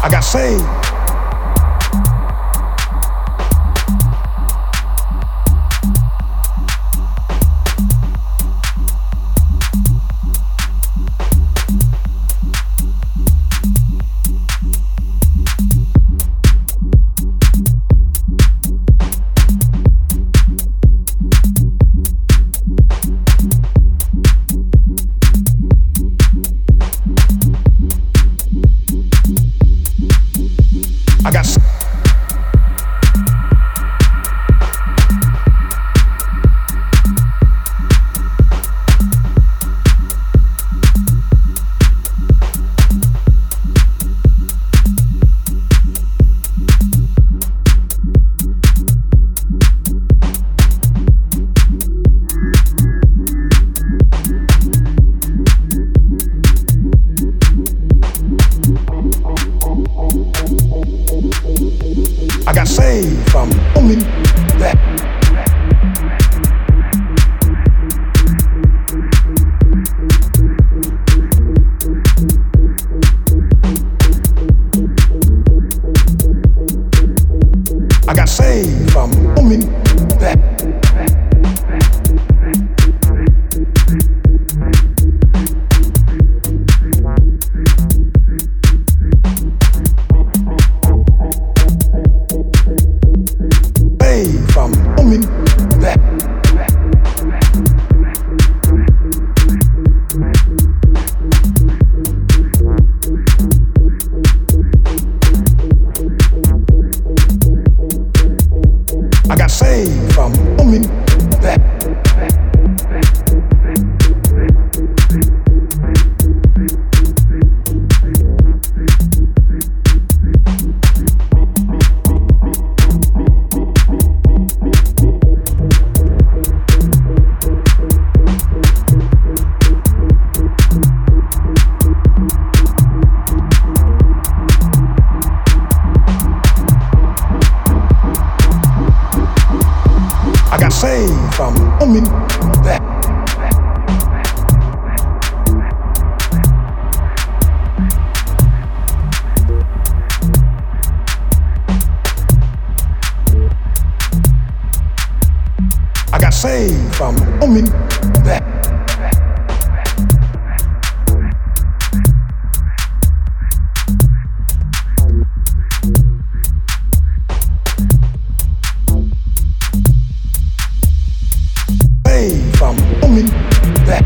I got saved. I got saved from owning that. I got saved from owning that. From owning that. I got saved from owning that. I got saved from owning that. I got saved from owning that. From owning that.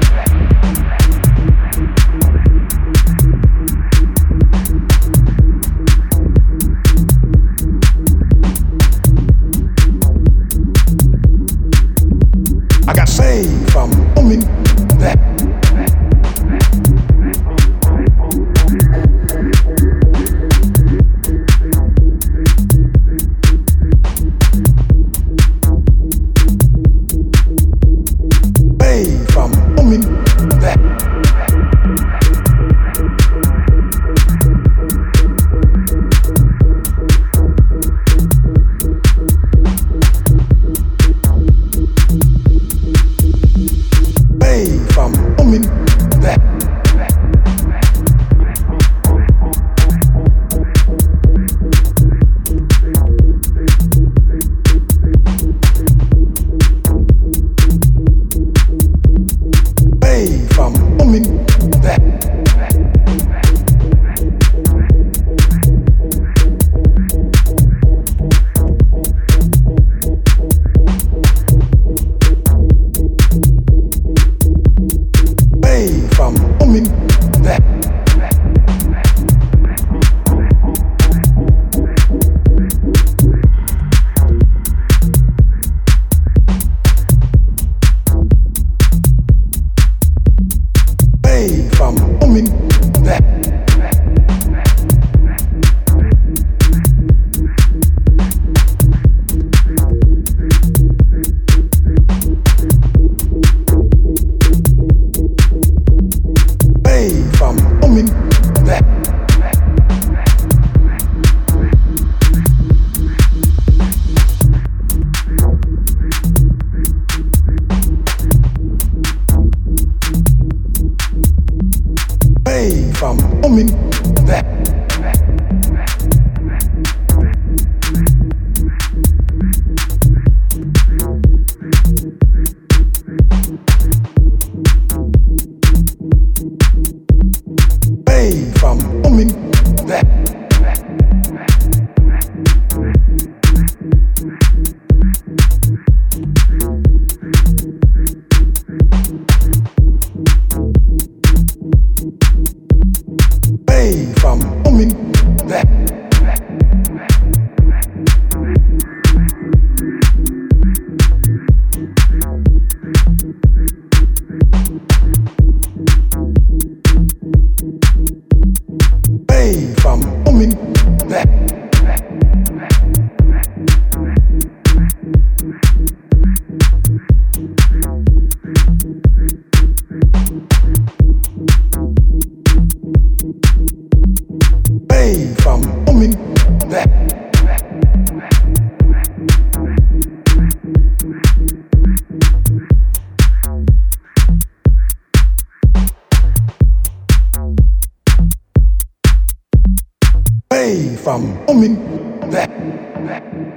I got saved from owning that. From owning that. From owning that. From owning that. From owning that. From owning that. From owning that. From owning that. saved from coming back. Saved from coming back. Saved from coming back. Saved from coming back. Saved from coming back.